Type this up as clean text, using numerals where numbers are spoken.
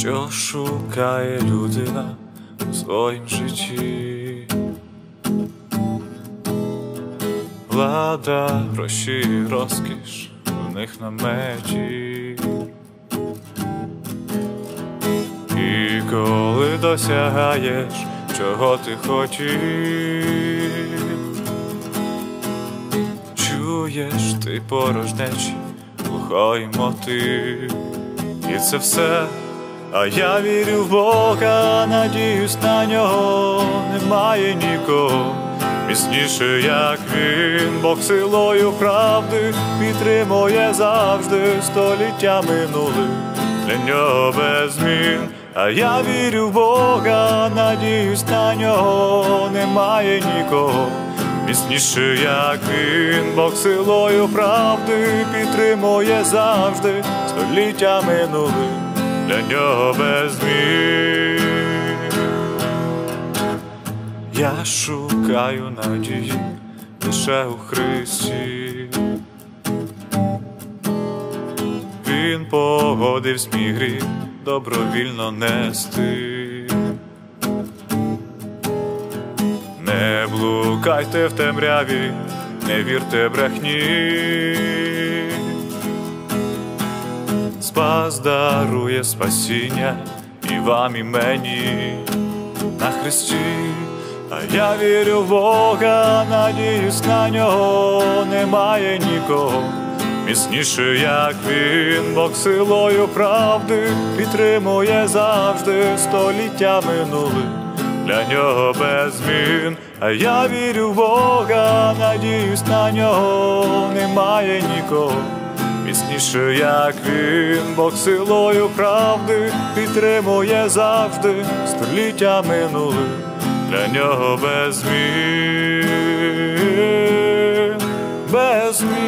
що шукає людина у своїм житті. Влада, гроші і розкіш у них на меті. І коли досягаєш, чого ти хотів, чуєш ти порожнечі, глухий мотив. І це все, а я вірю в Бога, надіюсь на нього, немає нікого міцніше, як він. Бог силою правди підтримує завжди, століття минули, для нього без змін. А я вірю в Бога, надіюсь на нього, немає нікого міцніше, як він. Бог силою правди підтримує завжди, століття минули, для нього без змін. Я шукаю надії лише у Христі. Він погодився мій гріх добровільно нести. Не блукайте в темряві, не вірте брехні. Спас дарує спасіння і вам, і мені на Христі. А я вірю в Бога, надіюсь на нього, немає нікого міцніше, як він. Бог силою правди підтримує завжди, століття минули, для нього без змін. А я вірю в Бога, надіюсь на нього, немає нікого міцніше, як він. Бог силою правди підтримує завжди, століття минули, для нього без змін, без змін.